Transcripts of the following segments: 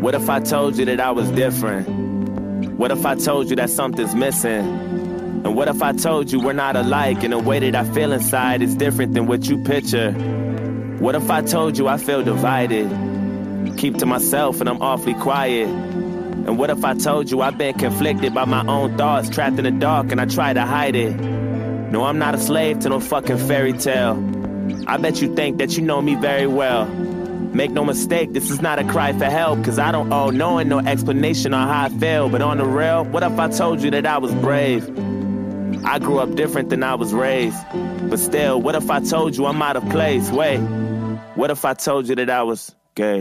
What if I told you that I was different? What if I told you that something's missing? And what if I told you we're not alike and the way that I feel inside is different than what you picture? What if I told you I feel divided, keep to myself and I'm awfully quiet? And what if I told you I've been conflicted by my own thoughts, trapped in the dark and I try to hide it? No, I'm not a slave to no fucking fairy tale. I bet you think that you know me very well. Make no mistake, this is not a cry for help, cause I don't owe no one no explanation on how I feel. But on the real, what if I told you that I was brave? I grew up different than I was raised. But still, what if I told you I'm out of place? Wait, what if I told you that I was gay?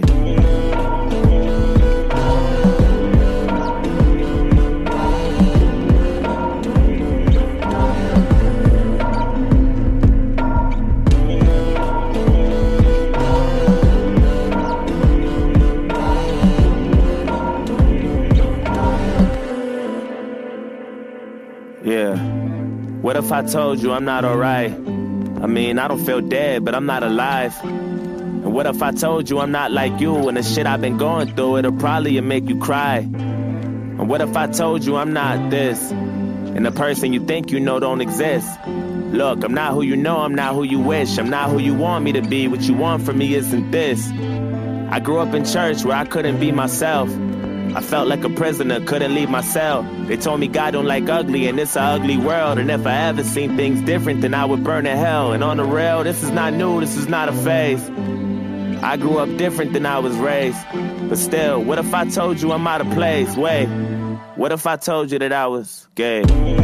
Yeah. What if I told you I'm not alright? I mean, I don't feel dead, but I'm not alive. And what if I told you I'm not like you and the shit I've been going through, it'll probably make you cry? And what if I told you I'm not this, and the person you think you know don't exist? Look, I'm not who you know, I'm not who you wish, I'm not who you want me to be. What you want from me isn't this. I grew up in church where I couldn't be myself. I felt like a prisoner, couldn't leave my cell. They told me God don't like ugly and it's an ugly world. And if I ever seen things different, then I would burn in hell. And on the rail, this is not new, this is not a phase. I grew up different than I was raised. But still, what if I told you I'm out of place? Wait, what if I told you that I was gay?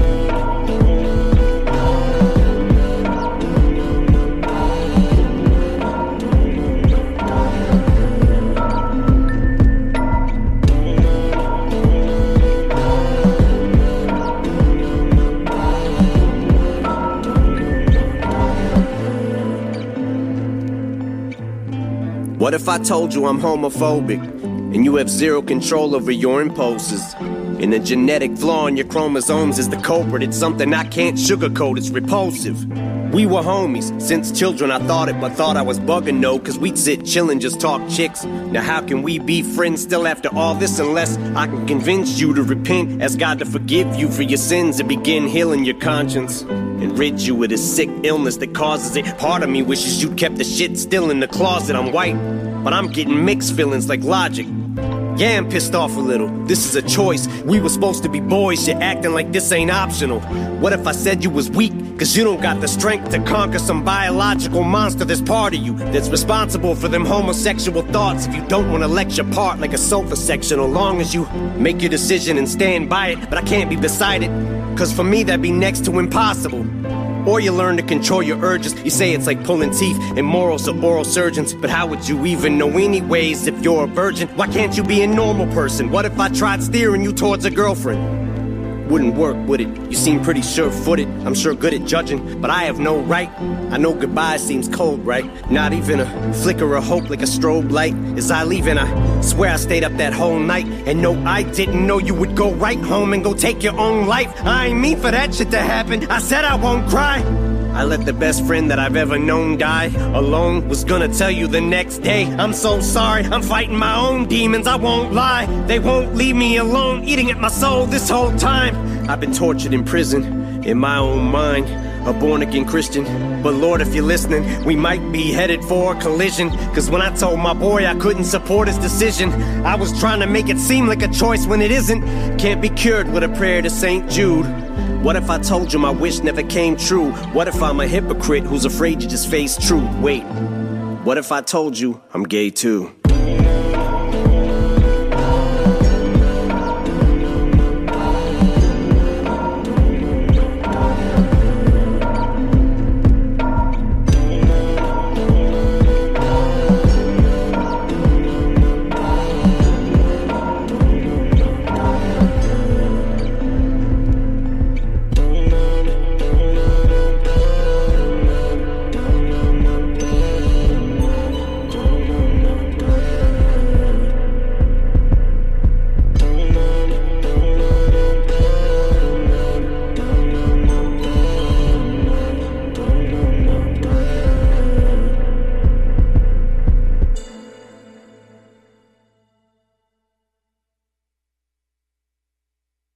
What if I told you I'm homophobic, and you have zero control over your impulses? And a genetic flaw in your chromosomes is the culprit. It's something I can't sugarcoat, it's repulsive. We were homies, since children I thought it, but thought I was bugging no, cause we'd sit chillin' just talk chicks. Now how can we be friends still after all this, unless I can convince you to repent, ask God to forgive you for your sins and begin healing your conscience, and rid you of this sick illness that causes it. Part of me wishes you'd kept the shit still in the closet. I'm white, but I'm getting mixed feelings like Logic. Yeah, I'm pissed off a little. This is a choice. We were supposed to be boys, you're acting like this ain't optional. What if I said you was weak, cause you don't got the strength to conquer some biological monster that's part of you, that's responsible for them homosexual thoughts? If you don't wanna lecture part like a sofa section, as long as you make your decision and stand by it. But I can't be beside it, cause for me that'd be next to impossible. Or you learn to control your urges. You say it's like pulling teeth and morals of oral surgeons, but how would you even know anyways if you're a virgin? Why can't you be a normal person? What if I tried steering you towards a girlfriend? Wouldn't work, would it? You seem pretty sure-footed, I'm sure good at judging, but I have no right. I know goodbye seems cold, right? Not even a flicker of hope like a strobe light. As I leave, and I swear I stayed up that whole night. And no, I didn't know you would go right home and go take your own life. I ain't mean for that shit to happen, I said I won't cry. I let the best friend that I've ever known die alone. Was gonna tell you the next day, I'm so sorry, I'm fighting my own demons, I won't lie. They won't leave me alone, eating at my soul this whole time. I've been tortured in prison, in my own mind, a born-again Christian. But Lord, if you're listening, we might be headed for a collision. Cause when I told my boy I couldn't support his decision, I was trying to make it seem like a choice when it isn't. Can't be cured with a prayer to St. Jude. What if I told you my wish never came true? What if I'm a hypocrite who's afraid to just face truth? Wait, what if I told you I'm gay too?